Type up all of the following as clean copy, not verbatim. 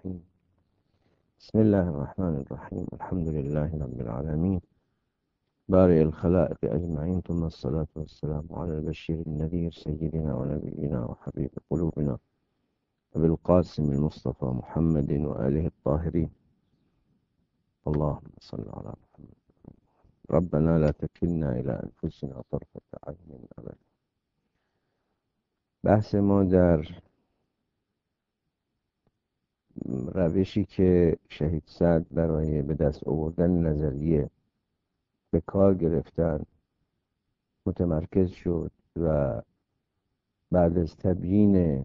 الرحيم. بسم الله الرحمن الرحيم. الحمد لله رب العالمين بارئ الخلائق أجمعين، ثم الصلاة والسلام على البشير النذير سيدنا ونبينا وحبيب قلوبنا أبي القاسم المصطفى محمد وآله الطاهرين. اللهم صل على محمد. ربنا لا تكلنا إلى أنفسنا طرفة عين أبدا. بحث ما در روشی که شهید سعد برای به دست آوردن نظریه به کار گرفتن متمرکز شد و بعد از تبیین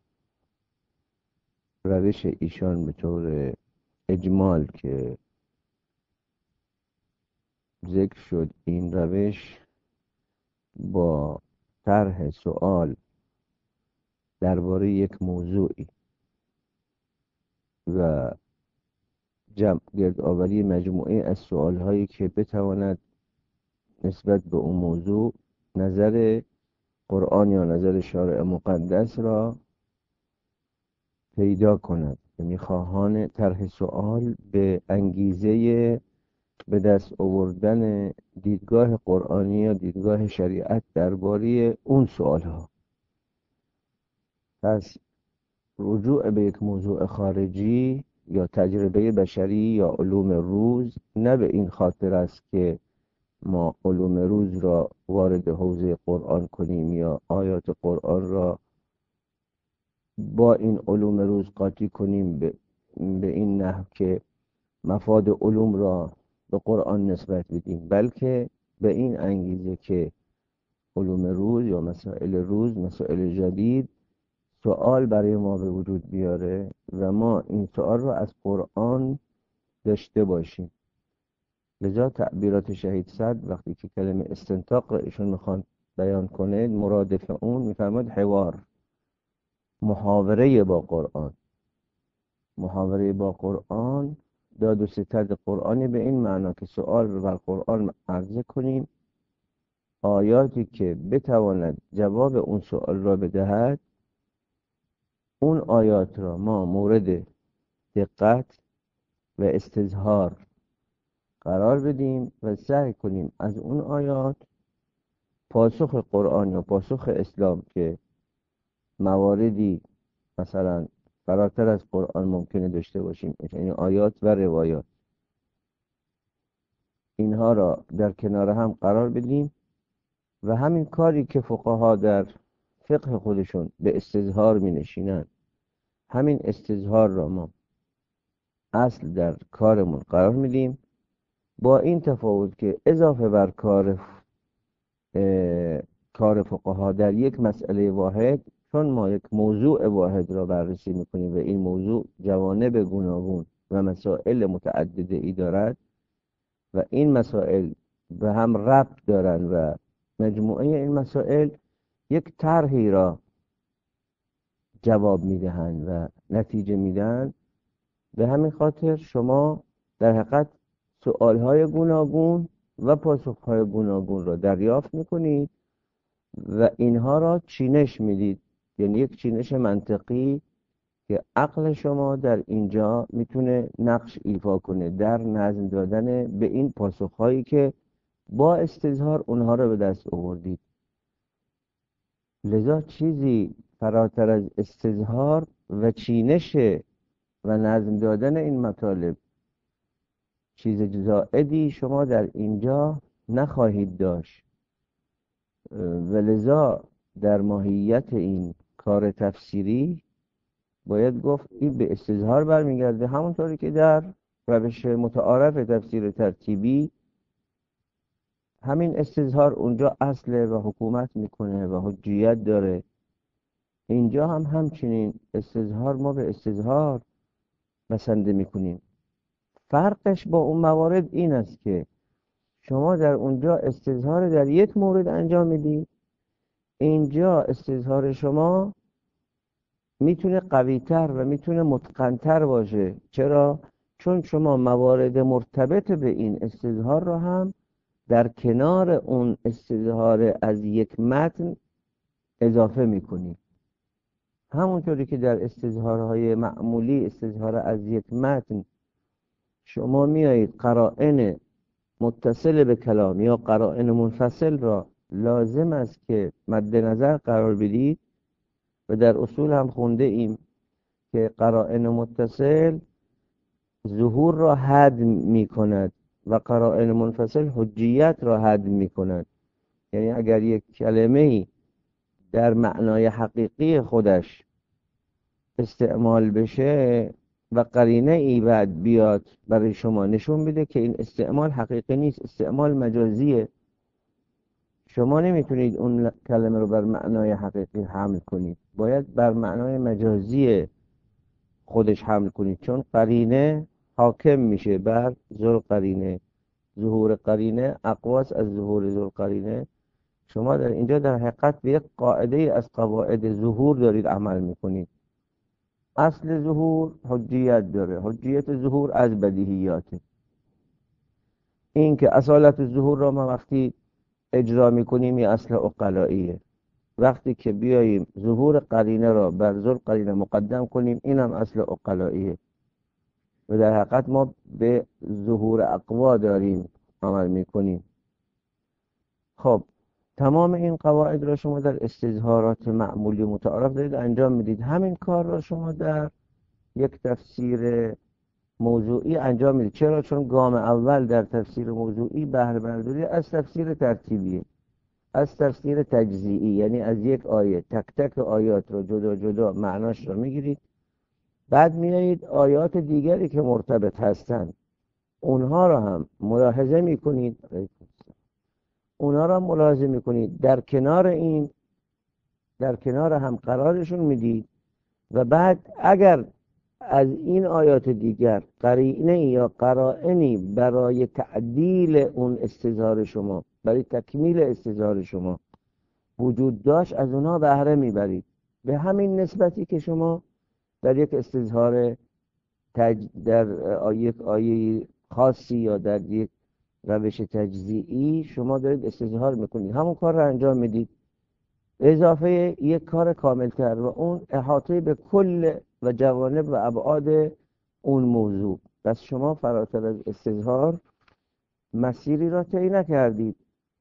روش ایشان به طور اجمال که ذکر شد، این روش با طرح سوال درباره یک موضوعی و گردآوری مجموعه از سوالهایی که بتواند نسبت به اون موضوع نظر قرآن یا نظر شارع مقدس را پیدا کند. یعنی خواهان طرح سوال به انگیزه به دست آوردن دیدگاه قرآنی یا دیدگاه شریعت درباره اون سوالها. پس رجوع به یک موضوع خارجی یا تجربه بشری یا علوم روز نه به این خاطر است که ما علوم روز را وارد حوزه قرآن کنیم یا آیات قرآن را با این علوم روز قاطی کنیم به این نحو که مفاد علوم را به قرآن نسبت بدیم، بلکه به این انگیزه که علوم روز یا مسائل روز، مسائل جدید، سوال برای ما به وجود بیاره و ما این سوال را از قرآن داشته باشیم. لذا تعبیرات شهید سعد وقتی که کلمه استنطاق را ایشون میخوان بیان کنه، مرادف اون میفرماد حوار، محاوره با قرآن. محاوره با قرآن، داد و ستد قرآنی به این معنا که سوال رو بر قرآن عرضه کنیم، آیاتی که بتواند جواب اون سوال را بدهد، اون آیات را ما مورد دقت و استظهار قرار بدیم و سعی کنیم از اون آیات پاسخ قرآن یا پاسخ اسلام که مواردی مثلا فراتر از قرآن ممکنه داشته باشیم، یعنی آیات و روایات، اینها را در کنار هم قرار بدیم و همین کاری که فقها در فقه خودشون به استظهار می نشینن، همین استظهار را ما اصل در کارمون قرار میدیم، با این تفاوت که اضافه بر کار فقها در یک مسئله واحد، چون ما یک موضوع واحد را بررسی میکنیم و این موضوع جوانب گوناگون و مسائل متعدده ای دارد و این مسائل به هم ربط دارند و مجموعه این مسائل یک طرحی را جواب میدهند و نتیجه میدن. به همین خاطر شما در حقیقت سؤالهای گوناگون و پاسخهای گوناگون را دریافت میکنید و اینها را چینش میدید، یعنی یک چینش منطقی که عقل شما در اینجا میتونه نقش ایفا کنه در نظم دادن به این پاسخهایی که با استظهار اونها را به دست آوردید. لذا چیزی فراتر از استظهار و چینش و نظم دادن این مطالب، چیز زائدی شما در اینجا نخواهید داشت و لذا در ماهیت این کار تفسیری باید گفت این به استظهار برمیگرده، همونطوری که در روش متعارف تفسیر ترتیبی همین استظهار اونجا اصله و حکومت میکنه و حجیت داره. اینجا هم همچنین استظهار ما به استظهار بسنده میکنیم. فرقش با اون موارد این است که شما در اونجا استظهار در یک مورد انجام میدید، اینجا استظهار شما میتونه قویتر و میتونه متقنتر باشه. چرا؟ چون شما موارد مرتبط به این استظهار را هم در کنار اون استظهار از یک متن اضافه میکنید. همونطوری که در استظهارهای معمولی، استظهار از یک متن، شما میایید قرائن متصل به کلام یا قرائن منفصل را لازم است که مد نظر قرار بدید و در اصول هم خونده ایم که قرائن متصل ظهور را هدم می کند و قرائن منفصل حجیت را هدم می کند. یعنی اگر یک کلمه در معنای حقیقی خودش استعمال بشه و قرینه ای بعد بیاد برای شما نشون بده که این استعمال حقیقی نیست، استعمال مجازیه، شما نمیتونید اون کلمه رو بر معنای حقیقی حمل کنید، باید بر معنای مجازی خودش حمل کنید، چون قرینه حاکم میشه بر ذل قرینه، ظهور قرینه اقواس از ظهور ذل قرینه. شما در اینجا در حقیقت به یک قاعده از قواعد ظهور دارید عمل میکنید. اصل ظهور حجیت داره، حجیت ظهور از بدیهیاته. این که اصالت ظهور را ما وقتی اجرا میکنیم این اصل عقلاییه، وقتی که بیاییم ظهور قرینه را بر ذل قرینه مقدم کنیم این هم اصل عقلاییه و در حقیقت ما به ظهور اقوا داریم عمل میکنیم. خب تمام این قواعد را شما در استظهارات معمولی متعارف دارید انجام میدید. همین کار را شما در یک تفسیر موضوعی انجام میدید. چرا؟ چون گام اول در تفسیر موضوعی بهره برداری از تفسیر ترتیبیه، از تفسیر تجزیعی، یعنی از یک آیه تک تک آیات را جدا جدا معناش را میگیرید، بعد میایید آیات دیگری که مرتبط هستند اونها را هم ملاحظه میکنید، اونها را ملاحظه میکنید، در کنار این، در کنار هم قرارشون میدید و بعد اگر از این آیات دیگر قرینه یا قرائنی برای تعدیل اون استظهار شما، برای تکمیل استظهار شما وجود داشت، از اونها بهره میبرید به همین نسبتی که شما در یک استظهار در یک آیه خاصی یا در یک روش تجزیعی شما دارید استظهار میکنید، همون کار رو انجام میدید اضافه یک کار کاملتر و اون احاطه به کل و جوانب و ابعاد اون موضوع. پس شما فراتر از استظهار مسیری را طی نکردید،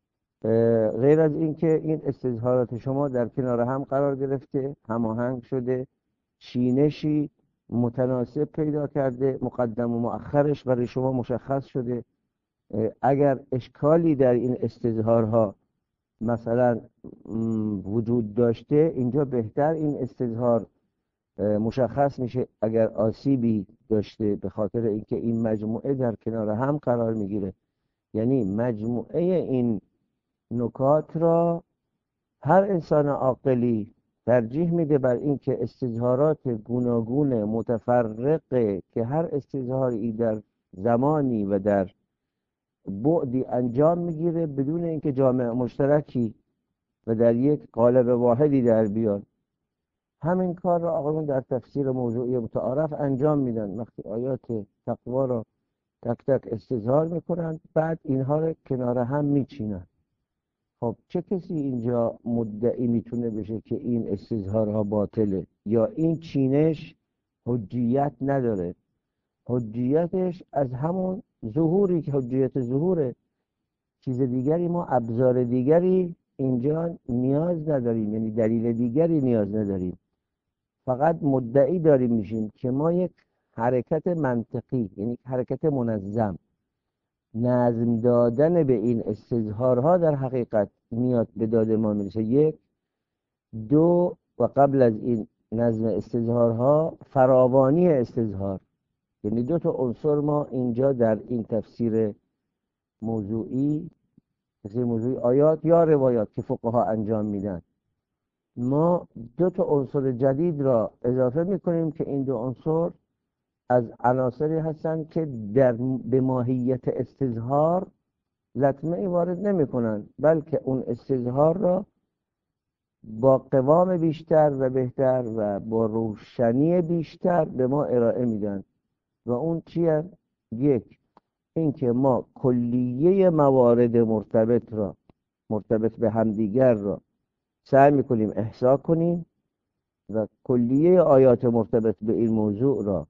غیر از این که این استظهارات شما در کنار هم قرار گرفته، هماهنگ شده، چینشی متناسب پیدا کرده، مقدم و مؤخرش برای شما مشخص شده. اگر اشکالی در این استظهارها مثلا وجود داشته، اینجا بهتر این استظهار مشخص میشه. اگر آسیبی داشته به خاطر اینکه این مجموعه در کنار هم قرار میگیره، یعنی مجموعه این نکات را هر انسان عاقلی ترجیح میده بر اینکه استظهارات گوناگون متفرقه که هر استظهاری در زمانی و در بعدی انجام میگیره بدون اینکه جامع مشترکی و در یک قالب واحدی در بیاد، همین کار را آقایون در تفسیر موضوعی متعارف انجام میدن. وقتی آیات تقوا را تک تک استظهار میکنن بعد اینها را کنار هم میچینن. خب چه کسی اینجا مدعی میتونه بشه که این استظهارها باطله یا این چینش حجیت نداره؟ حجیتش از همون ظهوری که حجیت ظهوره، چیز دیگری ما ابزار دیگری اینجا نیاز نداریم، یعنی دلیل دیگری نیاز نداریم، فقط مدعی داریم میشیم که ما یک حرکت منطقی، یعنی حرکت منظم، نظم دادن به این استظهارها در حقیقت میاد به داد ما میرسه. یک، دو، و قبل از این نظم استظهارها فراوانی استظهار، یعنی دو تا عنصر ما اینجا در این تفسیر موضوعی، تفسیر موضوعی آیات یا روایات که فقها انجام میدن، ما دو تا عنصر جدید را اضافه میکنیم که این دو عنصر از عناصری هستند که به ماهیت استظهار لطمه ای وارد نمی کنن، بلکه اون استظهار را با قوام بیشتر و بهتر و با روشنی بیشتر به ما ارائه میدن. و اون چیه؟ یک، این که ما کلیه موارد مرتبط به همدیگر را سعی میکنیم احصا کنیم و کلیه آیات مرتبط به این موضوع را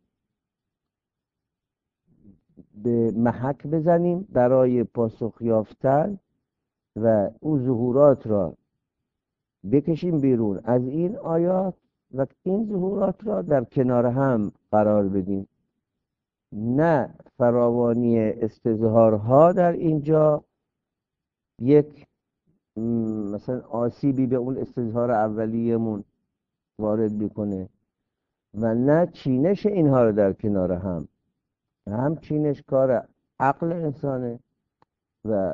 به محک بزنیم برای پاسخ یافتن و او ظهورات را بکشیم بیرون از این آیات و این ظهورات را در کنار هم قرار بدیم، نه فراوانی استظهارها در اینجا یک مثلا آسیبی به اون استظهار اولیه‌مون وارد میکنه و نه چینش اینها رو در کنار هم چینش کار عقل انسانه و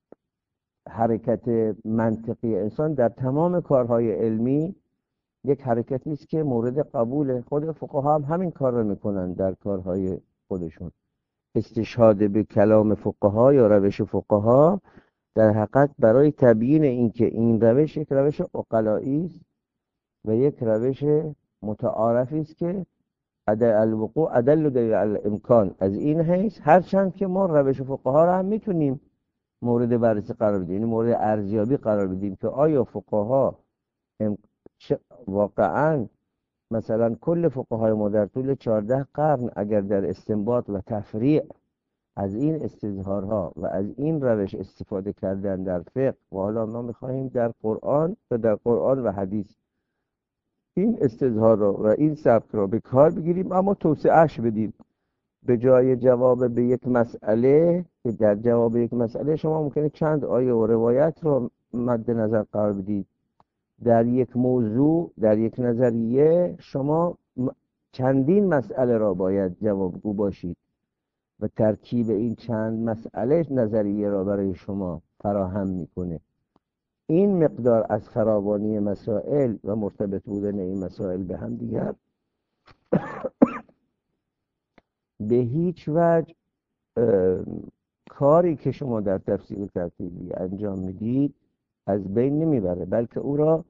حرکت منطقی انسان در تمام کارهای علمی یک حرکتی است که مورد قبول خود فقها هم همین کار رو میکنن در کارهای خودشون. استشهاد به کلام فقها یا روش فقها در حقیقت برای تبیین اینکه این روش یک روش عقلایی است و یک روش متعارفی است که الوقوع ادل دلیل الامکان از این حیث، هرچند که ما روش فقها را هم میتونیم مورد بررسی قرار بدیم، یعنی مورد ارزیابی قرار بدیم که آیا فقها واقعا مثلا کل فقهای ما در طول 14 قرن اگر در استنباط و تفریع از این استظهارها و از این روش استفاده کردن در فقه و حالا ما میخواهیم در قرآن و حدیث این استظهار و این سبک را به کار بگیریم اما توسعه‌اش بدیم، به جای جواب به یک مسئله که در جواب یک مسئله شما ممکنه چند آیه و روایت را مد نظر قرار بدید، در یک موضوع در یک نظریه شما چندین مسئله را باید جوابگو باشید و ترکیب این چند مسئله نظریه را برای شما فراهم میکنه. این مقدار از فراوانی مسائل و مرتبط بودن این مسائل به هم دیگر به هیچ وجه کاری که شما در تفسیر ترتیبی انجام میدید از بین نمیبره، بلکه او را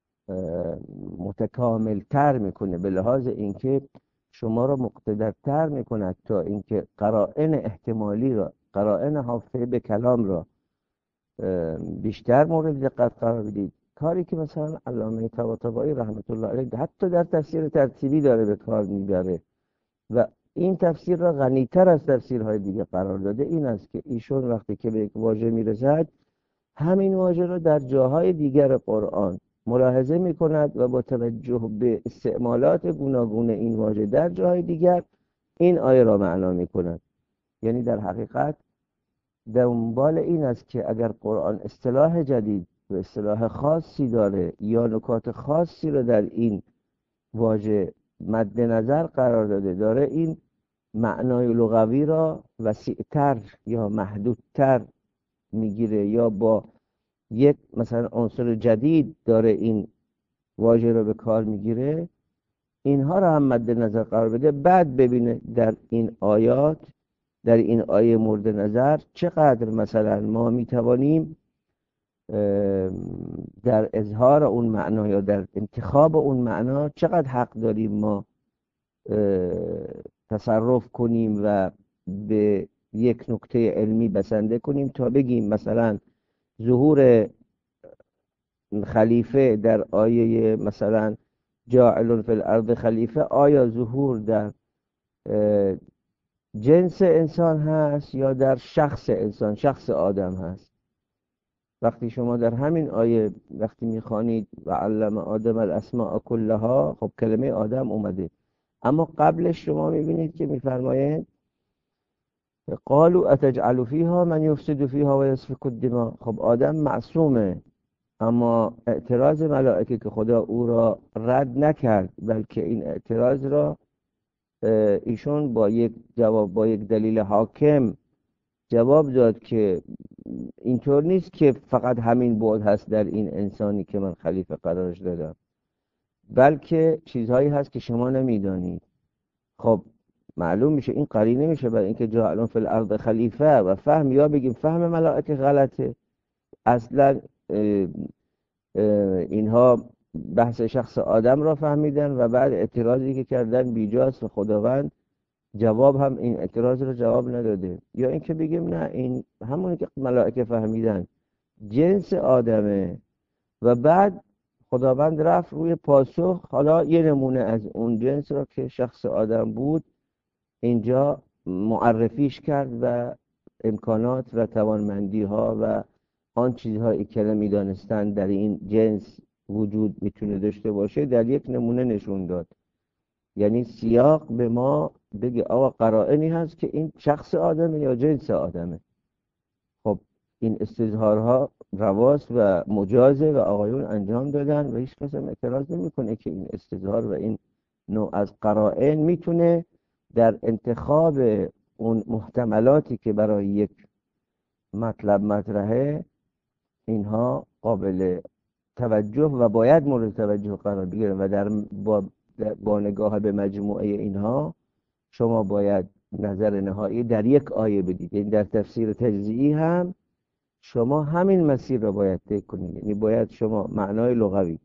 متکامل تر میکنه به لحاظ اینکه شما را مقتدرتر میکند تا اینکه قرائن احتمالی را، قرائن حافظه به کلام را بیشتر مورد دقت قرار بدید. کاری که مثلا علامه طباطبایی رحمت الله علیه حتی در تفسیر ترتیبی داره به کار میبره و این تفسیر را غنیتر از تفسیرهای دیگه قرار داده، این است که ایشون وقتی که به یک واژه میرسد همین واژه را در جاهای دیگر قرآن ملاحظه میکند و با توجه به استعمالات گوناگون این واژه در جاهای دیگر این آیه را معنا میکند. یعنی در حقیقت دنبال این است که اگر قرآن اصطلاح جدید و اصطلاح خاصی داره یا نکات خاصی را در این واژه مد نظر قرار داره این معنای لغوی را وسیعتر یا محدودتر میگیره یا با یک مثلا عنصر جدید داره این واژه را به کار میگیره، اینها را هم مد نظر قرار بده، بعد ببینه در این آیات در این آیه مورد نظر چقدر مثلا ما میتوانیم در اظهار اون معنا یا در انتخاب اون معنا چقدر حق داریم ما تصرف کنیم و به یک نکته علمی بسنده کنیم تا بگیم مثلا ظهور خلیفه در آیه مثلا جاعل فی الارض خلیفه آیا ظهور در جنس انسان هست یا در شخص انسان، شخص آدم هست. وقتی شما در همین آیه وقتی میخوانید و علم آدم الاسماء کلها، خب کلمه آدم اومده، اما قبلش شما میبینید که میفرمایند قالوا اتجعل فیها من یفسد فیها و یسفک الدماء. خب آدم معصومه، اما اعتراض ملائکه که خدا او را رد نکرد بلکه این اعتراض را ایشون با یک جواب، با یک دلیل حاکم جواب داد که اینطور نیست که فقط همین بعد هست در این انسانی که من خلیفه قرارش دادم، بلکه چیزهایی هست که شما نمیدانید. خب معلوم میشه این قرینه میشه برای اینکه جاعلون فی الارض خلیفه و فهم، یا بگیم فهم ملائکه غلطه، اصلا اینها بحث شخص آدم را فهمیدن و بعد اعتراضی که کردن بیجاست و خداوند جواب هم این اعتراض رو جواب نداده، یا اینکه بگیم نه این همونی که ملائکه فهمیدن جنس آدمه و بعد خداوند رفت روی پاسخ. حالا یه نمونه از اون جنس را که شخص آدم بود اینجا معرفیش کرد و امکانات و توانمندی ها و آن چیزهایی که نمی‌دانستند در این جنس وجود میتونه داشته باشه در یک نمونه نشون داد. یعنی سیاق به ما بگه آقا قرائنی هست که این شخص آدمه یا جنس آدمه. خب این استظهارها رواست و مجازه و آقایون انجام دادن و هیچ کس هم اعتراض نمیکنه که این استظهار و این نوع از قرائن میتونه در انتخاب اون محتملاتی که برای یک مطلب مطرحه اینها قابل توجه و باید مورد توجه قرار بگیرن و با نگاه به مجموعه اینها شما باید نظر نهایی در یک آیه بدید. یعنی در تفسیر تجزیه‌ای هم شما همین مسیر را باید طی کنید. یعنی باید شما معنای لغوی،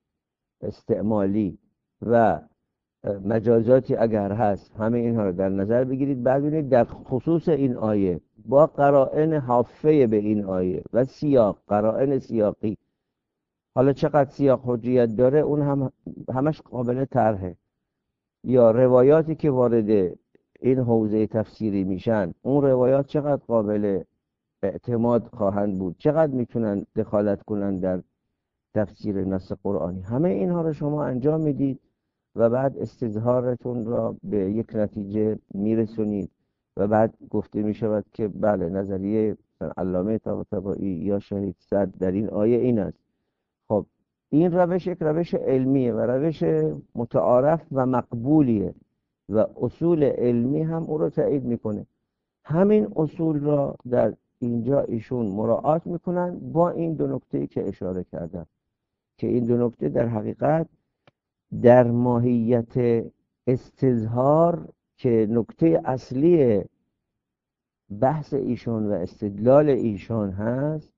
استعمالی و مجازاتی اگر هست همه اینها رو در نظر بگیرید. بعد ببینید در خصوص این آیه با قرائن حافه به این آیه و سیاق، قرائن سیاقی، حالا چقدر سیاق حجیت داره اون هم همش قابل طرحه، یا روایاتی که وارد این حوزه تفسیری میشن اون روایات چقدر قابل اعتماد خواهند بود، چقدر میتونن دخالت کنن در تفسیر نص قرآنی. همه اینها رو شما انجام میدید و بعد استظهارتون را به یک نتیجه میرسونید و بعد گفته میشود که بله نظریه علامه طباطبایی یا شهید صدر در این آیه این است. خب این روش یک روش علمیه و روش متعارف و مقبولیه و اصول علمی هم او رو تایید میکنه. همین اصول را در اینجا ایشون مراعات میکنن با این دو نکته که اشاره کردم که این دو نکته در حقیقت در ماهیت استظهار که نکته اصلی بحث ایشون و استدلال ایشون هست،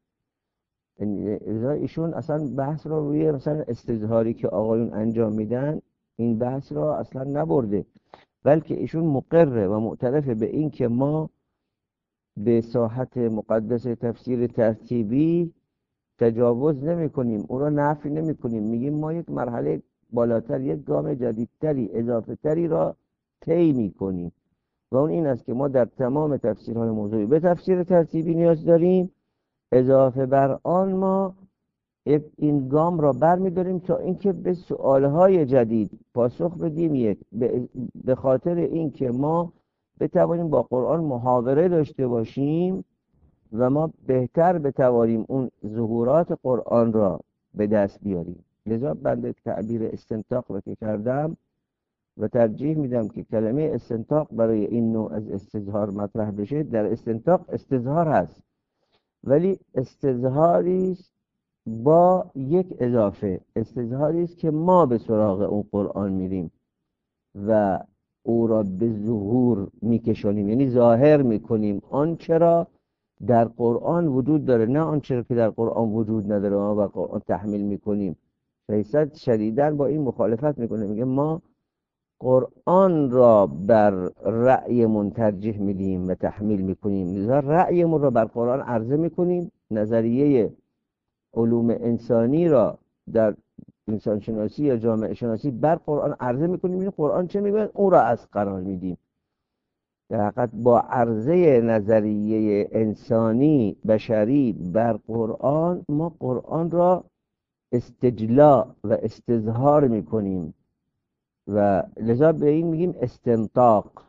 ایشون اصلا بحث را روی مثلا استظهاری که آقایون انجام میدن این بحث را اصلا نبرده، بلکه ایشون مقره و معترفه به این که ما به ساحت مقدس تفسیر ترتیبی تجاوز نمی کنیم، او را نفی نمی کنیم، میگیم ما یک مرحله بالاتر، یک گام جدیدتری، اضافه تری را طی می کنیم و اون این است که ما در تمام تفسیرهای موضوعی به تفسیر ترتیبی نیاز داریم. اضافه بر آن ما این گام را برمی‌داریم تا اینکه به سوالهای جدید پاسخ بدیم. یک به خاطر اینکه ما بتوانیم با قرآن محاوره داشته باشیم و ما بهتر بتوانیم اون ظهورات قرآن را به دست بیاریم. لذا بنده تعبیر استنطاق رو که کردم و ترجیح میدم که کلمه استنطاق برای این نوع از استظهار مطرح بشه. در استنطاق استظهار هست ولی استظهاری است با یک اضافه، استظهاری است که ما به سراغ اون قرآن میریم و او را به ظهور میکشونیم، یعنی ظاهر میکنیم آنچه را در قرآن وجود داره، نه آنچه که در قرآن وجود نداره ما بر قرآن تحمیل میکنیم. شیصد شدیداً با این مخالفت میکنه، میگه ما قرآن را بر رأیمون ترجیح میدیم و تحمیل میکنیم، لذا رأیمون را بر قرآن عرضه میکنیم، نظریه علوم انسانی را در انسان شناسی یا جامعه شناسی بر قرآن عرضه میکنیم، این قرآن چه میگه اون را از قرار میدیم. در حقیقت با عرضه نظریه انسانی بشری بر قرآن ما قرآن را استجلاء و استظهار میکنیم و لذا به این میگیم استنطاق،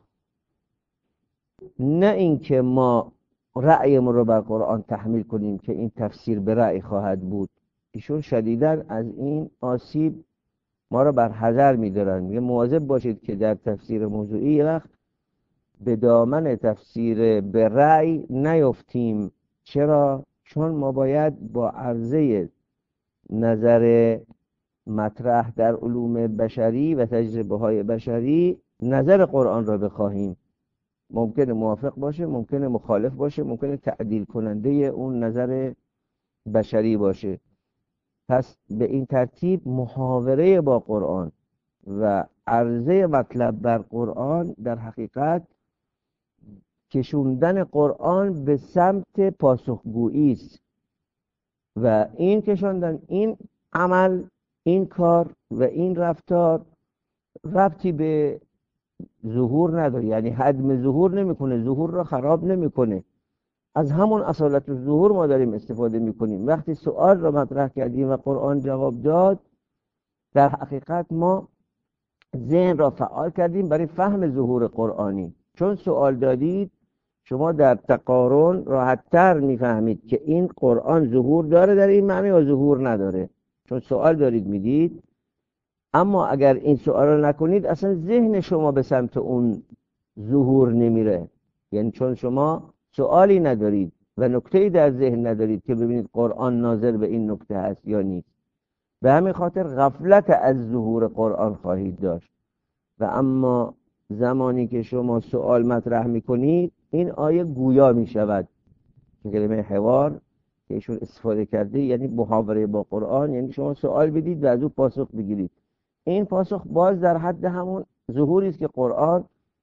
نه اینکه ما رأیمون رو بر قرآن تحمیل کنیم که این تفسیر به رأی خواهد بود. ایشون شدیداً از این آسیب ما رو بر حذر می‌دارن، میگه مواظب باشید که در تفسیر موضوعی وقت به دامن تفسیر به رأی نیفتیم. چرا؟ چون ما باید با عرضه نظر مطرح در علوم بشری و تجربه های بشری نظر قرآن را بخواهیم. ممکنه موافق باشه، ممکنه مخالف باشه، ممکنه تعدیل کننده اون نظر بشری باشه. پس به این ترتیب محاوره با قرآن و عرضه مطلب بر قرآن در حقیقت کشوندن قرآن به سمت پاسخگویی است و این کشوندن، این عمل این کار و این رفتار ربطی به ظهور نداره، یعنی هدم ظهور نمیکنه، ظهور را خراب نمیکنه. از همون اصالت ظهور ما داریم استفاده میکنیم. وقتی سوال را مطرح کردیم و قرآن جواب داد، در حقیقت ما ذهن را فعال کردیم برای فهم ظهور قرآنی. چون سوال دادید، شما در تقارن راحت‌تر میفهمید که این قرآن ظهور داره در این معنی یا ظهور نداره، چون سوال دارید میدید. اما اگر این سوال رو نکنید، اصلا ذهن شما به سمت اون ظهور نمیره. یعنی چون شما سوالی ندارید و نکته‌ای در ذهن ندارید که ببینید قرآن ناظر به این نکته هست یا نیست، به همین خاطر غفلت از ظهور قرآن خواهید داشت. و اما زمانی که شما سوال مطرح میکنید، این آیه گویا میشود. کلمه حوار که ایشون استفاده کرده یعنی محاوره با قرآن، یعنی شما سوال بدید و از او پاسخ بگیرید. این پاسخ باز در حد همون ظهوری است که قرآن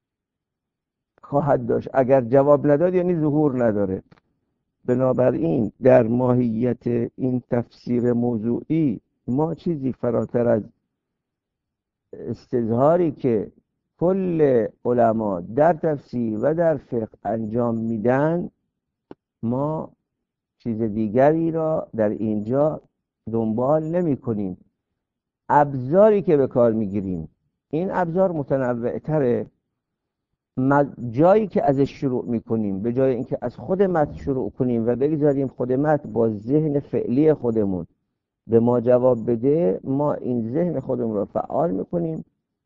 خواهد داشت. اگر جواب نداد یعنی ظهور نداره. بنابراین در ماهیت این تفسیر موضوعی ما چیزی فراتر از استظهاری که کل علما در تفسیر و در فقه انجام میدن، ما چیز دیگری را در اینجا دنبال نمی کنیم. ابزاری که به کار میگیریم، این ابزار متنوع تره. جایی که ازش شروع میکنیم، به جای اینکه از خود متن شروع کنیم و بگذاریم خود متن با ذهن فعلی خودمون به ما جواب بده، ما این ذهن خودمون رو فعال میکنیم،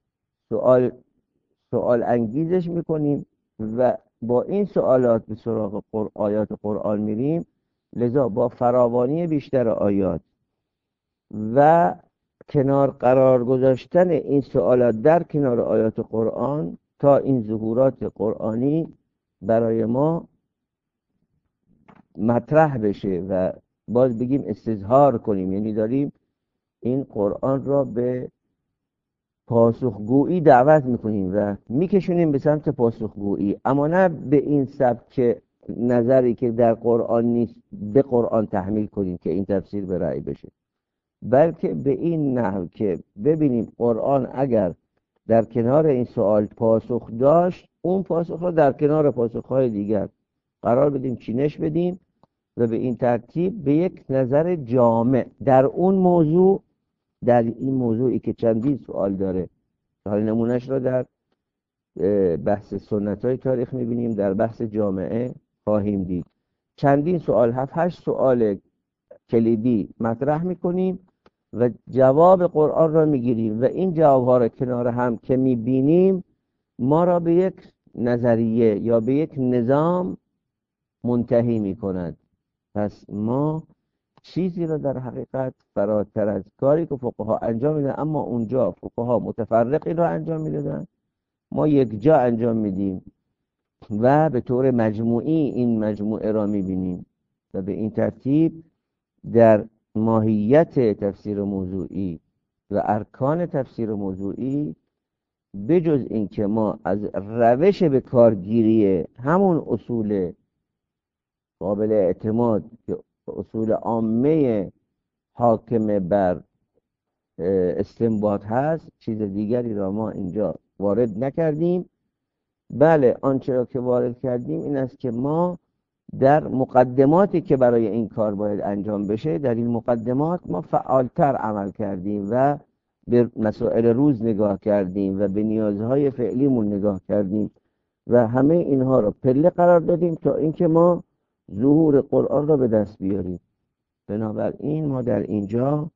سوال انگیزش میکنیم و با این سوالات به سراغ آیات قرآن میریم. لذا با فراوانی بیشتر آیات و کنار قرار گذاشتن این سوالات در کنار آیات قرآن تا این ظهورات قرآنی برای ما مطرح بشه و باز بگیم استظهار کنیم، یعنی داریم این قرآن را به پاسخگویی دعوت میکنیم و میکشونیم به سمت پاسخگویی، اما نه به این سبک نظری که در قرآن نیست به قرآن تحمیل کنیم که این تفسیر به رأی بشه، بلکه به این نحو که ببینیم قرآن اگر در کنار این سوال پاسخ داشت، اون پاسخ را در کنار پاسخهای دیگر قرار بدیم، چینش بدیم و به این ترتیب به یک نظر جامع در اون موضوع، در این موضوعی که چندین سوال داره. حال نمونش را در بحث سنت های تاریخ میبینیم، در بحث جامعه خواهیم دید. چندین سوال، 7-8 سوال کلیدی مطرح میکنیم و جواب قرآن را میگیریم و این جوابها را کنار هم که میبینیم ما را به یک نظریه یا به یک نظام منتهی میکند. پس ما چیزی را در حقیقت فراتر از کاری که فقها انجام میدن، اما اونجا فقها متفرقی را انجام میدادن، ما یک جا انجام میدیم و به طور مجموعی این مجموعه را میبینیم و به این ترتیب در ماهیت تفسیر موضوعی و ارکان تفسیر موضوعی، بجز این که ما از روش به کارگیری همون اصول قابل اعتماد که اصول عامه حاکم بر استنباط هست، چیز دیگری را ما اینجا وارد نکردیم. بله، آنچه را که وارد کردیم این است که ما در مقدماتی که برای این کار باید انجام بشه، در این مقدمات ما فعالتر عمل کردیم و به مسائل روز نگاه کردیم و به نیازهای فعلیمون نگاه کردیم و همه اینها را پله قرار دادیم تا اینکه ما ظهور قرآن را به دست بیاریم. بنابراین ما در اینجا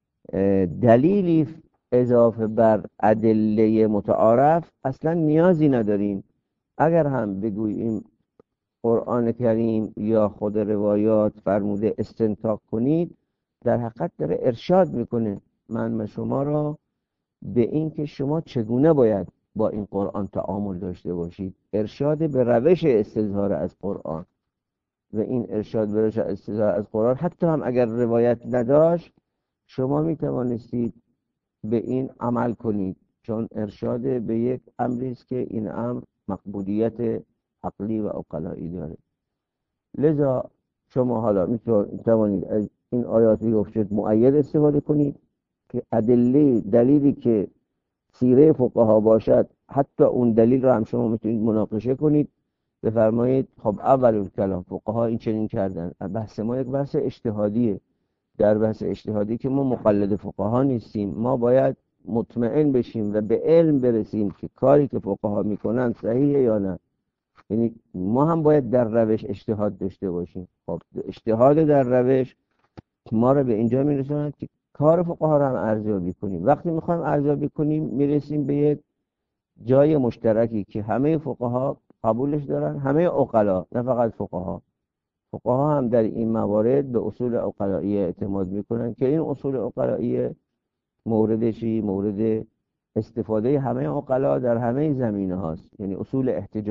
دلیلی اضافه بر ادله متعارف اصلا نیازی نداریم. اگر هم بگوییم قرآن کریم یا خود روایات فرموده استنتاق کنید، در حقیقت داره ارشاد میکنه من و شما را به این که شما چگونه باید با این قرآن تعامل داشته باشید. ارشاد به روش استظهار از قرآن و این ارشاد به روش استظهار از قرآن حتی هم اگر روایت نداشت، شما میتوانستید به این عمل کنید، چون ارشاد به یک امری است که این امر مقبولیت عقلی و عقلایی داره. لذا شما حالا میتوانید از این آیات بیفشد مؤید استفاده کنید ادله دلیلی که سیره فقها باشد، حتی اون دلیل رو هم شما میتونید مناقشه کنید، بفرمایید خب اول الکلام فقها این چنین کردن. بحث ما یک بحث اجتهادیه. در بحث اجتهادی که ما مقلد فقها نیستیم، ما باید مطمئن بشیم و به علم برسیم که کاری که فقها میکنن صحیحه یا نه. یعنی ما هم باید در روش اجتهاد داشته باشیم. خب اجتهاد در روش ما رو به اینجا میرسوند که کار فقها رو هم ارزیابی کنیم. وقتی میخوایم ارزیابی کنیم میرسیم به یک جای مشترکی که همه فقها قبولش دارن، همه عقلا، نه فقط فقها. فقها هم در این موارد به اصول عقلائیه اعتماد میکنن که این اصول عقلائیه مورد استفاده همه عقلا در همه زمینه هاست. یعنی اصول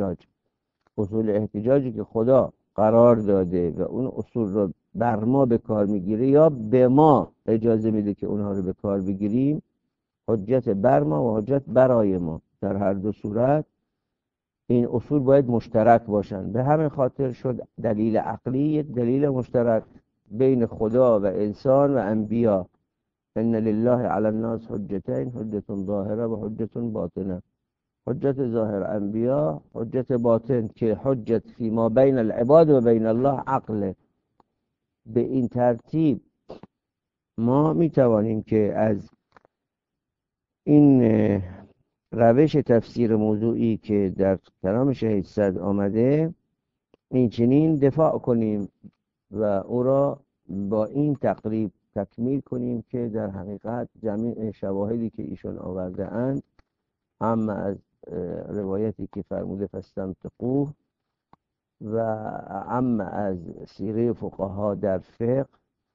احتجاجی که خدا قرار داده و اون اصول رو بر ما به کار میگیره یا به ما اجازه میده که اونها رو به کار بگیریم، حجت بر ما و حجت برای ما. در هر دو صورت این اصول باید مشترک باشن. به همین خاطر شد دلیل عقلی یک دلیل مشترک بین خدا و انسان و انبیا. ان لله علی الناس حجتین، حجت ظاهره و حجت باطنه. حجت ظاهر انبیا، حجت باطن که حجت فی ما بین العباد و بین الله عقله. به این ترتیب ما میتوانیم که از این روش تفسیر موضوعی که در کلام شهید صدر آمده این چنین دفاع کنیم و او را با این تقریب تکمیل کنیم که در حقیقت جمیع شواهدی که ایشان آورده اند، هم از روایتی که فرموده فاستمسکوه و اما از سیره فقها در فقه،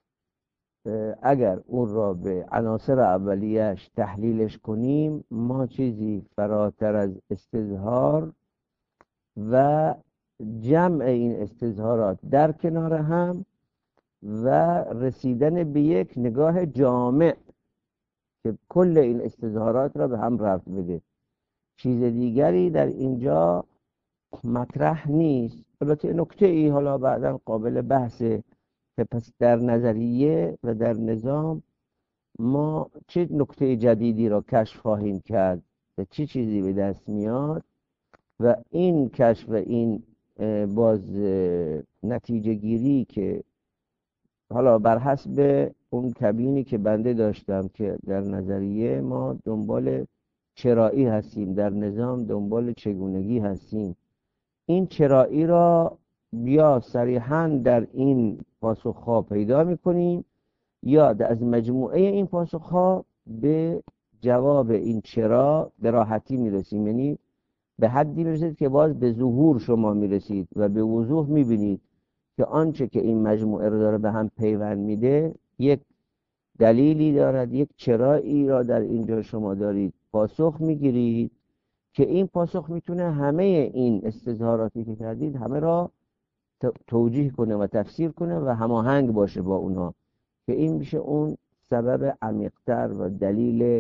اگر اون را به عناصر اولیش تحلیلش کنیم ما چیزی فراتر از استظهار و جمع این استظهارات در کنار هم و رسیدن به یک نگاه جامع که کل این استظهارات را به هم ربط بده. چیز دیگری در اینجا مطرح نیست. البته نکته ای حالا بعدا قابل بحثه که پس در نظریه و در نظام ما چه نکته جدیدی را کشف خواهیم کرد و چه چیزی به دست میاد و این کشف و این باز نتیجه گیری که حالا بر حسب اون تبیینی که بنده داشتم که در نظریه ما دنبال چرایی هستیم، در نظام دنبال چگونگی هستیم. این چرایی را یا صریحاً در این پاسخ‌ها پیدا می‌کنیم یا از مجموعه این پاسخ‌ها به جواب این چرا به راحتی می‌رسیم. یعنی به حدی می‌رسید که باز به ظهور شما می‌رسید و به وضوح می‌بینید که آنچه که این مجموعه رو داره به هم پیوند میده یک دلیلی دارد، یک چرایی را در اینجا شما دارید پاسخ می‌گیرید که این پاسخ میتونه همه این استظهاراتی که کردید همه را توجیه کنه و تفسیر کنه و هماهنگ باشه با اونها، که این میشه اون سبب عمیق‌تر و دلیل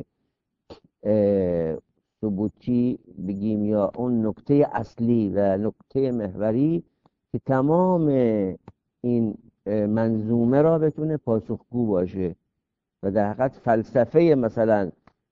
ثبوتی بگیم یا اون نکته اصلی و نکته محوری که تمام این منظومه را بتونه پاسخگو باشه و در حقیقت فلسفه مثلا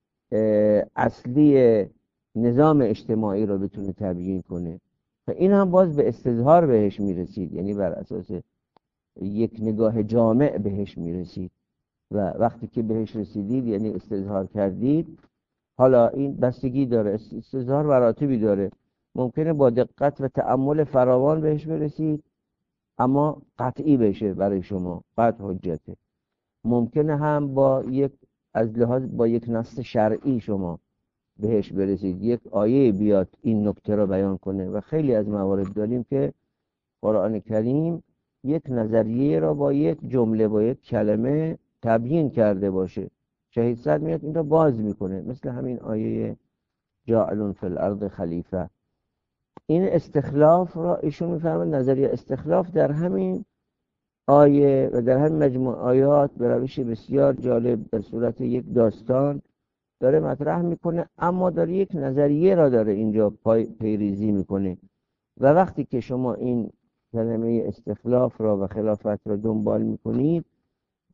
اصلی نظام اجتماعی رو بتونه تبیین کنه و این هم باز به استظهار بهش میرسید. یعنی بر اساس یک نگاه جامع بهش میرسید و وقتی که بهش رسیدید یعنی استظهار کردید. حالا این بستگی داره، استظهار مراتبی داره. ممکنه با دقت و تأمل فراوان بهش برسید اما قطعی بشه برای شما، قطع حجته. ممکنه هم با یک نص شرعی شما بهش برسید، یک آیه بیاد این نکته رو بیان کنه و خیلی از موارد داریم که قرآن کریم یک نظریه را با یک جمله با یک کلمه تبیین کرده باشه. شهید صدر میاد این را باز میکنه، مثل همین آیه جاعل فی الارض خلیفه. این استخلاف را ایشون میفرماید نظریه استخلاف در همین آیه و در همین مجموع آیات به روش بسیار جالب در صورت یک داستان داره مطرح میکنه، اما داره یک نظریه را داره اینجا پیریزی میکنه. و وقتی که شما این کلمه استخلاف را و خلافت را دنبال میکنید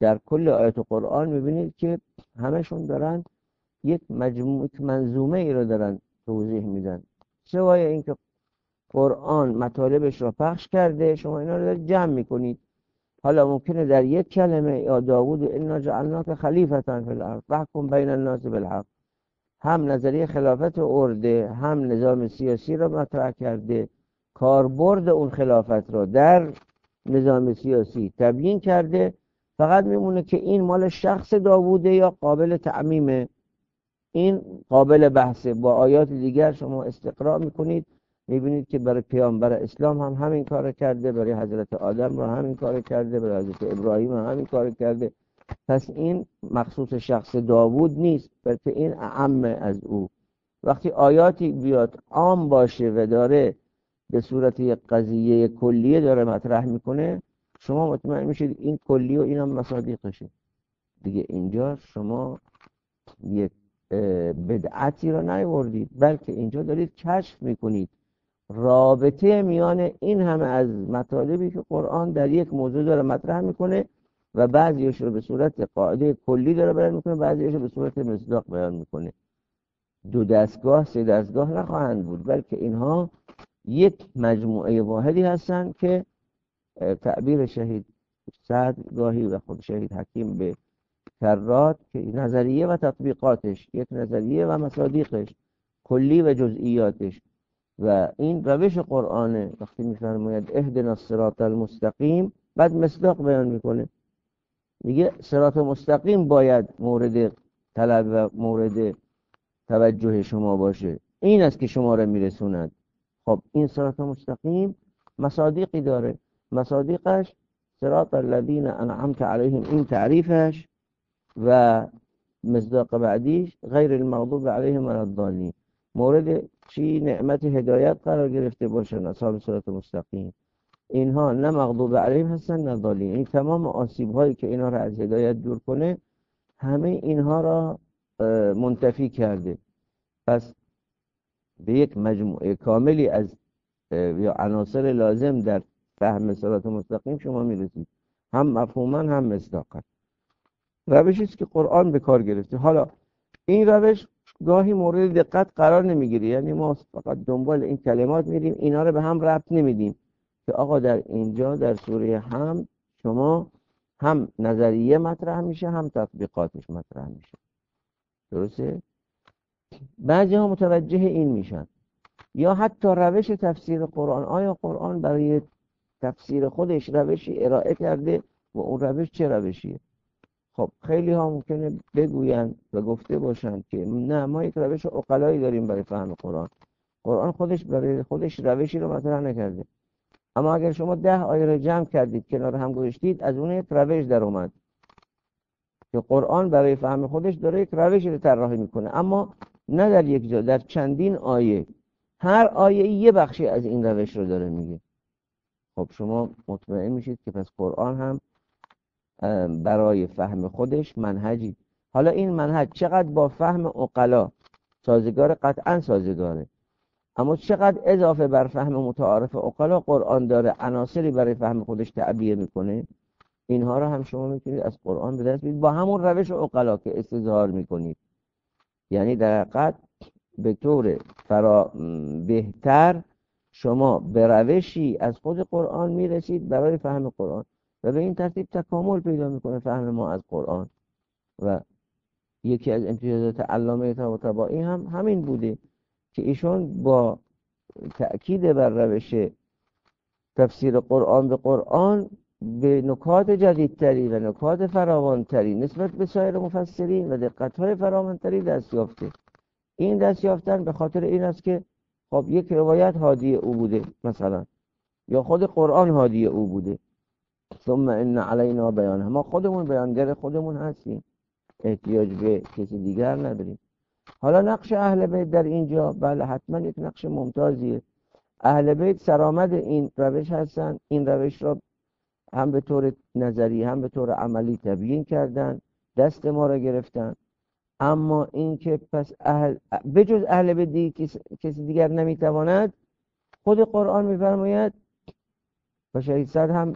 در کل آیات قرآن میبینید که همشون دارن یک منظومه ای رو دارن توضیح میدن. سوای اینکه قرآن مطالبش رو پخش کرده، شما اینا رو دارید جمع میکنید. حالا ممکنه در یک کلمه یا داوود انا جعلناک خلیفة فی الارض فاحکم بین الناس بالحق، هم نظریه خلافت ارده، هم نظام سیاسی رو مطرح کرده، کاربرد اون خلافت رو در نظام سیاسی تبیین کرده. فقط میمونه که این مال شخص داووده یا قابل تعمیمه. این قابل بحثه. با آیات دیگر شما استقراء میکنید میبینید که برای پیامبر اسلام هم همین کار کرده، برای حضرت آدم رو همین کار کرده، برای حضرت ابراهیم هم همین کار کرده. پس این مخصوص شخص داوود نیست، بلکه این اعم از او. وقتی آیاتی بیاد عام باشه و داره به صورت یک قضیه کلیه داره مطرح میکنه، شما مطمئن میشید این کلی و این هم مصادیقشه دیگه. اینجا شما یک بدعتی رو نیاوردید، بلکه اینجا دارید کشف میکنید رابطه میان این همه از مطالبی که قرآن در یک موضوع داره مطرح میکنه و بعضیش رو به صورت قاعده کلی داره بیان میکنه، بعضیش رو به صورت مصداق بیان میکنه. دو دستگاه سه دستگاه نخواهند بود، بلکه اینها یک مجموعه واحدی هستند که تعبیر شهید سعد گاهی و خود شهید حکیم به کرات که نظریه و تطبیقاتش، یک نظریه و مصادیقش، کلی و جزئیاتش. و این روش قرآنه. وقتی میفرماید اهدنا الصراط المستقیم، بعد مصداق بیان میکنه، میگه صراط مستقیم باید مورد طلب و مورد توجه شما باشه، این است که شما را میرسوند. خب این صراط مستقیم مصادیقی داره، مصادیقش صراط الذین انعمت علیهم، این تعریفش، و مصداق بعدیش غیر المغضوب علیهم ولا الضالین. مورد چی؟ نعمت هدایت قرار گرفته باشن اصحاب صراط مستقیم. اینها نه مغضوب علیهم هستن نه ضالین. این تمام آسیب هایی که اینها را از هدایت دور کنه، همه اینها را منتفی کرده. پس به یک مجموعه کاملی از یا عناصر لازم در فهم صراط مستقیم شما میرسید، هم مفهوما هم مصداقا. روشی است که قرآن به کار گرفته. حالا این روش گاهی مورد دقت قرار نمیگیره، یعنی ما فقط دنبال این کلمات میریم، اینا رو به هم ربط نمیدیم که آقا در اینجا در سوره حمد شما هم نظریه مطرح میشه هم تطبیقاتش مطرح میشه. درسته؟ بعضی ها متوجه این میشن، یا حتی روش تفسیر قرآن، آیا قرآن برای تفسیر خودش روشی ارائه کرده و اون روش چه روشیه؟ خب خیلی ها ممکنه بگویند و گفته باشند که نه، ما یک روش عقلایی داریم برای فهم قرآن. قرآن خودش برای خودش روشی رو مطرح نکرده، اما اگر شما 10 آیه رو جمع کردید کنار هم گذاشتید، از اون یک روش در اومد که قرآن برای فهم خودش داره یک روشی رو طراحی میکنه، اما نه در یک جا، در چندین آیه. هر آیه یه بخشی از این روش رو داره میگه. خب شما مطمئن میشید که پس قرآن هم برای فهم خودش منهجی. حالا این منهج چقدر با فهم عقلا سازگار؟ قطعا سازگاره، اما چقدر اضافه بر فهم متعارف عقلا قرآن داره عناصری برای فهم خودش تعبیه میکنه، اینها رو هم شما میتونید از قرآن به دست بیارید با همون روش عقلا که استظهار میکنید. یعنی در حقیقت به طور بهتر شما به روشی از خود قرآن میرسید برای فهم قرآن و به این ترتیب تکامل پیدا میکنه فهم ما از قرآن. و یکی از امتیازات علامه طباطبایی هم همین بوده که ایشون با تأکید بر روش تفسیر قرآن به قرآن به نکات جدیدتری و نکات فراوانتری نسبت به سایر مفسرین و دقت‌های فراوانتری دست یافته. این دست یافتن به خاطر این است که خب یک روایت هادی او بوده مثلا، یا خود قرآن هادی او بوده. ثم ان علینا بیانه، ما خودمون بیانگر خودمون هستیم، احتیاج به کسی دیگر نداریم. حالا نقش اهل بیت در اینجا، بله حتما یک نقش ممتازیه. اهل بیت سرآمد این روش هستن، این روش را هم به طور نظری هم به طور عملی تبیین کردن، دست ما را گرفتن. اما این که پس بجز اهل بیت کسی دیگر نمیتواند، خود قرآن میفرماید و شهید سعد هم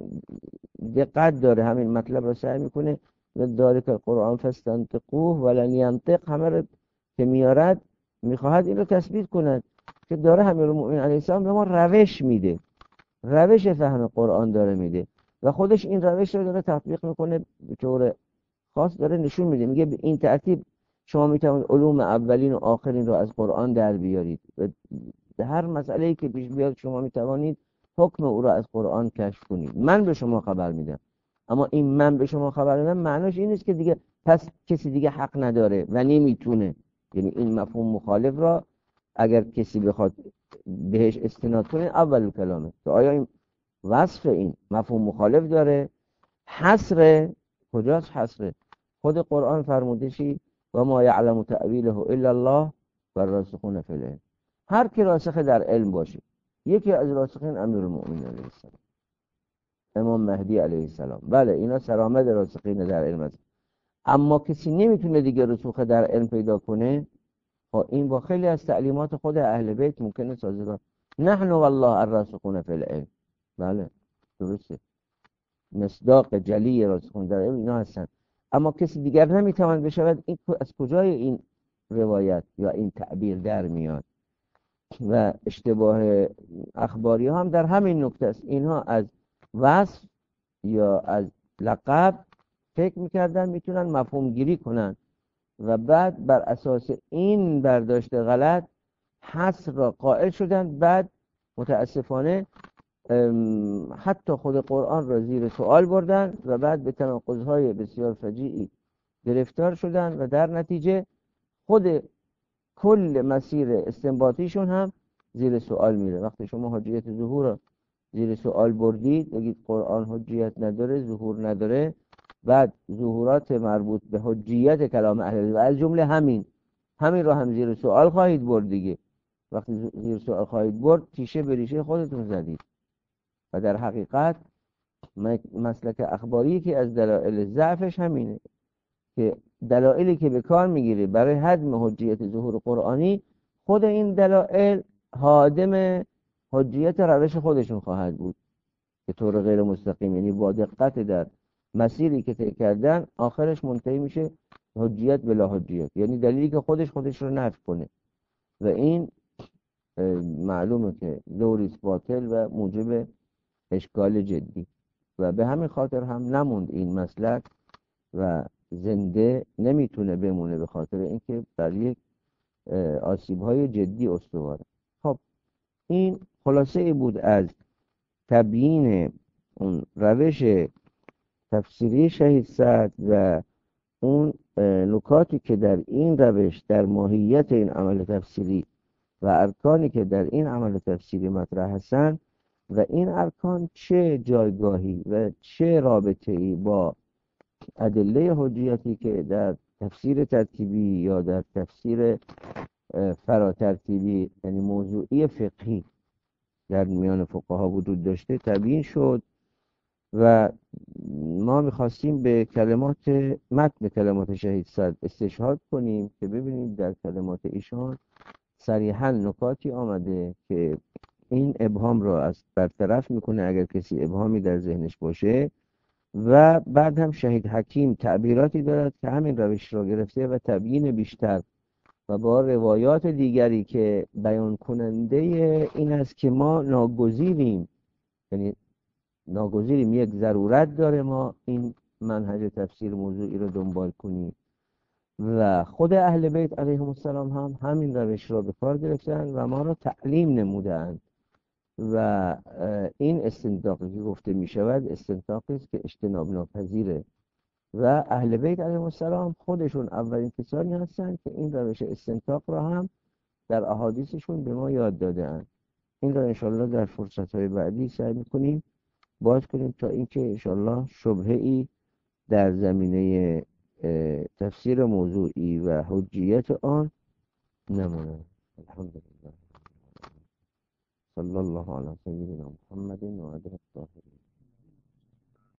دقت داره همین مطلب رو سعی میکنه و داره که قرآن فاستنطقوه ولن ینطق همه رو که میارد میخواهد این رو تثبیت کند که داره امیرالمؤمنین علیه السلام به ما روش میده، روش فهم قرآن داره میده و خودش این روش رو داره تطبیق میکنه به طور خاص، داره نشون میده، میگه به این ترتیب شما میتونید علوم اولین و آخرین رو از قرآن در بیارید و هر مسئله‌ای که پیش بیاد شما میتوانید حکم او را از قرآن کشف کنید. من به شما خبر میدم، اما این من به شما خبر میدم معناش این نیست که دیگه پس کسی دیگه حق نداره و نمیتونه. یعنی این مفهوم مخالف را اگر کسی بخواد بهش استناد کنه اول کلامه که آیا این وصف این مفهوم مخالف داره؟ حصر کجاست؟ حصر خود قرآن فرموده چی؟ و ما یعلم تأویله الا الله و الراسخون فی العلم. هر کی راسخ در علم باشه، یکی از راسخین امیرالمؤمنین علیه السلام، امام مهدی علیه السلام، بله اینا سرآمد راسخین در علم است. اما کسی نمیتونه دیگه رسوخ در علم پیدا کنه، این با خیلی از تعلیمات خود اهل بیت ممکنه سازگار. نحن والله الراسخون فی العلم، بله درسته، مصداق جلی راسخون در علم اینا هستن. اما کسی دیگر نمیتواند بشود. این از کجای این روایت یا این تعبیر در میاد؟ و اشتباه اخباری ها هم در همین نکته است. اینها از وصف یا از لقب فکر میکردن میتونن مفهوم گیری کنن و بعد بر اساس این برداشت غلط حصر را قائل شدن. بعد متاسفانه حتی خود قرآن را زیر سوال بردن و بعد به تناقض‌های بسیار فجیعی گرفتار شدن و در نتیجه خود کل مسیر استنباطیشون هم زیر سوال میره. وقتی شما حجیت ظهور را زیر سوال بردید، بگید قرآن حجیت نداره، ظهور نداره، بعد ظهورات مربوط به حجیت کلام اهل و از جمله همین را هم زیر سوال خواهید برد دیگه. وقتی زیر سوال خواهید برد تیشه به ریشه خودتون زدید. و در حقیقت مسلک اخباری که از دلایل ضعفش همینه که دلایلی که به کار میگیره برای هدم حجیت ظهور قرآنی، خود این دلایل هادم حجیت روش خودشون خواهد بود به طور غیر مستقیم. یعنی با دقت در مسیری که طی کردن آخرش منتهی میشه حجیت بلا حجیت، یعنی دلیلی که خودش رو نفی کنه و این معلومه که دوریست باطل و موجب اشکال جدی و به همین خاطر هم نموند این مسلک و زنده نمیتونه بمونه به خاطر اینکه بر یک آسیب‌های جدی استواره. خب این خلاصه بود از تبیین اون روش تفسیری شهید سعد و اون نکاتی که در این روش در ماهیت این عمل تفسیری و ارکانی که در این عمل تفسیری مطرح هستند و این ارکان چه جایگاهی و چه رابطه‌ای با ادله حجیتی که در تفسیر ترتیبی یا در تفسیر فراترتیبی یعنی موضوعی فقهی در میان فقها وجود داشته تبیین شد و ما میخواستیم به متن کلمات شهید سعد استشهاد کنیم که ببینید در کلمات ایشان صریحا نکاتی آمده که این ابهام را از برطرف میکنه اگر کسی ابهامی در ذهنش باشه. و بعد هم شهید حکیم تعبیراتی دارد که همین روش را گرفته و تبیین بیشتر و با روایات دیگری که بیان کننده این است که ما ناگزیریم، یعنی ناگزیریم، یک ضرورت داره ما این منهج تفسیر موضوعی رو دنبال کنیم و خود اهل بیت علیهم السلام هم همین روش را به کار گرفتن و ما را تعلیم نمودند و این استنطاقی که گفته می شود استنطاقی است که اجتناب ناپذیره و اهل بیت علیهم السلام خودشون اولین کسانی هستند که این روش استنطاق را هم در احادیثشون به ما یاد داده‌اند. این را انشالله در فرصت‌های بعدی سعی می‌کنیم باز کنیم تا اینکه انشالله شبهه‌ای در زمینه تفسیر موضوعی و حجیت آن نماند. الحمدلله صلی الله علی سیدنا محمد و آله الطاهرین.